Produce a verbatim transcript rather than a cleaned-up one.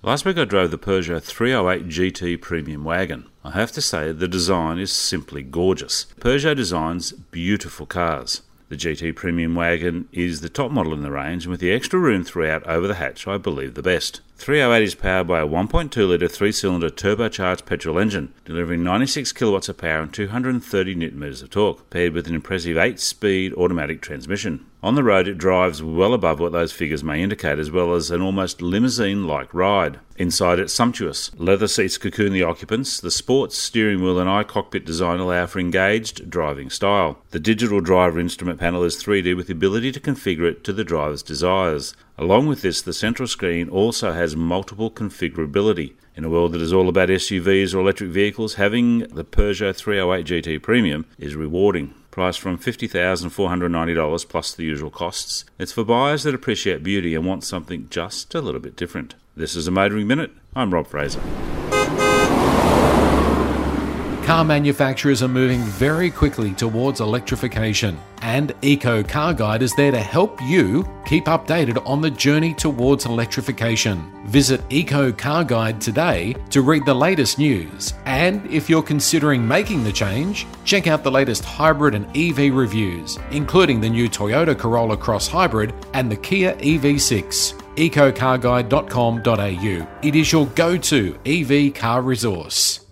Last week I drove the Peugeot three oh eight G T Premium Wagon. I have to say the design is simply gorgeous. Peugeot designs beautiful cars. The G T Premium Wagon is the top model in the range, and with the extra room throughout over the hatch, I believe the best. three oh eight is powered by a one point two litre three-cylinder turbocharged petrol engine, delivering ninety-six kilowatts of power and two hundred thirty newton metres of torque, paired with an impressive eight-speed automatic transmission. On the road, it drives well above what those figures may indicate, as well as an almost limousine-like ride. Inside, it's sumptuous. Leather seats cocoon the occupants. The sports steering wheel and iCockpit design allow for engaged driving style. The digital driver instrument panel is three D with the ability to configure it to the driver's desires. Along with this, the central screen also has multiple configurability. In a world that is all about S U Vs or electric vehicles, having the Peugeot three oh eight G T Premium is rewarding. Priced from fifty thousand four hundred ninety dollars plus the usual costs, it's for buyers that appreciate beauty and want something just a little bit different. This is a Motoring Minute. I'm Rob Fraser. Car manufacturers are moving very quickly towards electrification, and Eco Car Guide is there to help you keep updated on the journey towards electrification. Visit Eco Car Guide today to read the latest news, and if you're considering making the change, check out the latest hybrid and E V reviews, including the new Toyota Corolla Cross Hybrid and the Kia E V six. eco car guide dot com dot a u. It is your go-to E V car resource.